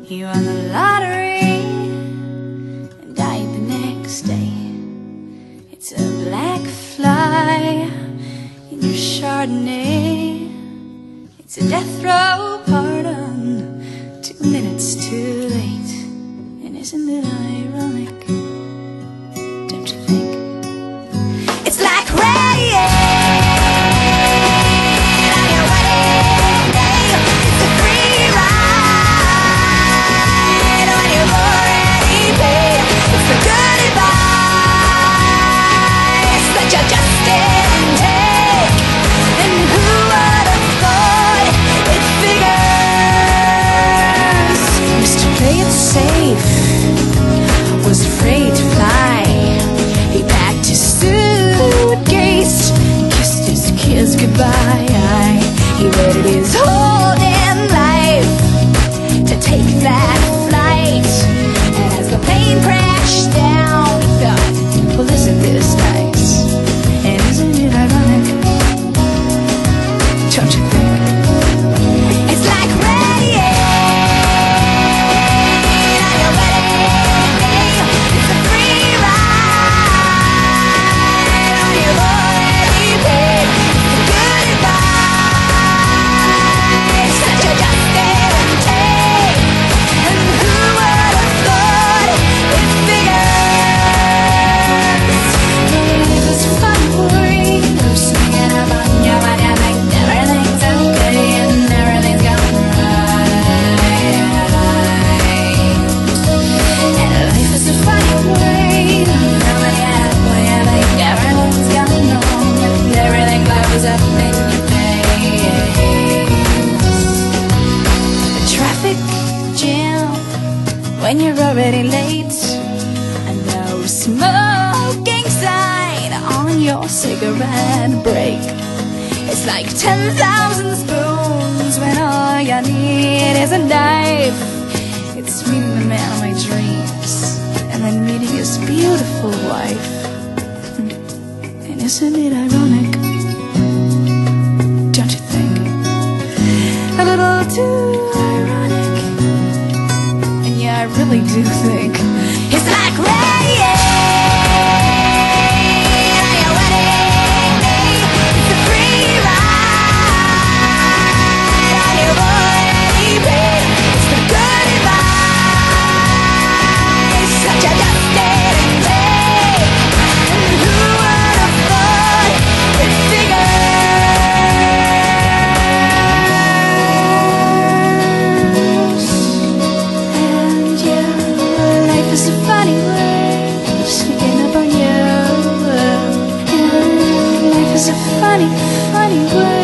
You won the lottery and died the next day. It's a black fly in your Chardonnay. It's a death row pardon, 2 minutes too late. And isn't it ironic? Don't you think? It's like rain on your wedding day. It's a free ride when you've already paid. It's the good advice that you just didn't take. And who would have thought it figures? Mr. Play It Safe was afraid to fly. He packed his suitcase, kissed his kids goodbye. He waited his whole damn life to take that flight. And as the plane crashed down, he thought, well, isn't this nice? And isn't it ironic? Don't you think? It's like rain on your wedding day. It's a free ride when you've already paid. It's the good advice that you just didn't take. And who would have thought it figures? Life is fun for you, singing about your wedding. Everything's okay and everything's going right. And life is a funny way. Nobody had way I think everything's going on and everything blows up in your face. The traffic jam when you're already late, and no smoking sign on your cigarette break. It's like 10,000 spoons when all you need is a knife. It's meeting the man of my dreams and then meeting his beautiful wife. And isn't it ironic? Don't you think? A little too ironic. And yeah, I really do think it's like rain on your wedding day. It's a free ride when you've already paid. It's the good advice that you just didn't take. And who would have thought it figures? And yeah, life is a funny way of sneaking up on you. And life is a funny, funny way.